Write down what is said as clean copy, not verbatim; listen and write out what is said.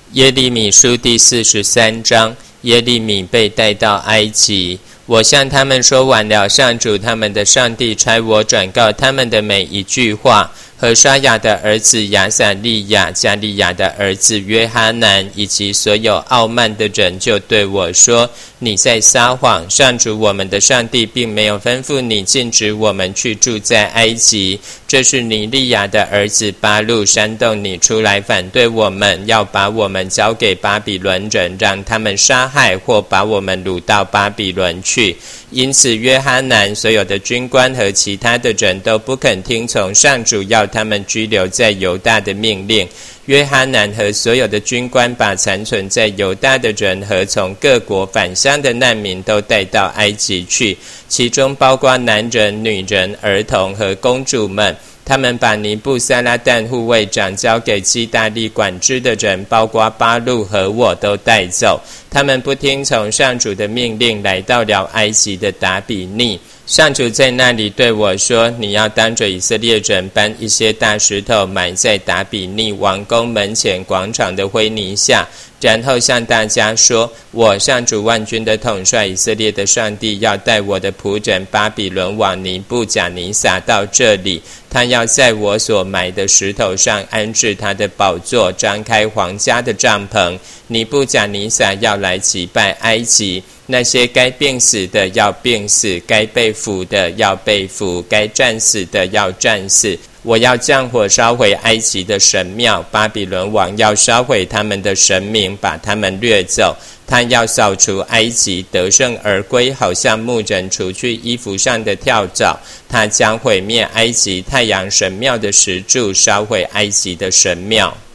耶利米书第43章，耶利米被带到埃及。我向他们说完了上主他们的上帝差我转告他们的每一句话。何沙雅的儿子亚撒利雅、加利亚的儿子约哈南以及所有傲慢的人就对我说：你在撒谎，上主我们的上帝并没有吩咐你禁止我们去住在埃及。这是尼利亚的儿子巴路煽动你出来反对我们，要把我们交给巴比伦人，让他们杀害或把我们掳到巴比伦去。因此约哈南所有的军官和其他的人都不肯听从上主要他们居留在犹大的命令。约哈南和所有的军官把残存在犹大的人和从各国返乡的难民都带到埃及去，其中包括男人、女人、儿童和公主们。他们把尼布撒拉旦护卫长交给基大利管制的人，包括巴路和我都带走。他们不听从上主的命令，来到了埃及的达比尼。上主在那里对我说：你要当着以色列人搬一些大石头，埋在达比尼王宫门前广场的灰泥下，然后向大家说：我上主万军的统帅以色列的上帝要带我的仆人巴比伦王尼布甲尼撒到这里，他要在我所埋的石头上安置他的宝座，张开皇家的帐篷。尼布甲尼撒要来击败埃及，那些该病死的要病死，该被俘的要被俘，该战死的要战死。我要降火烧毁埃及的神庙，巴比伦王要烧毁他们的神明，把他们掠走。他要扫除埃及，得胜而归，好像牧人除去衣服上的跳蚤。他将毁灭埃及太阳神庙的石柱，烧毁埃及的神庙。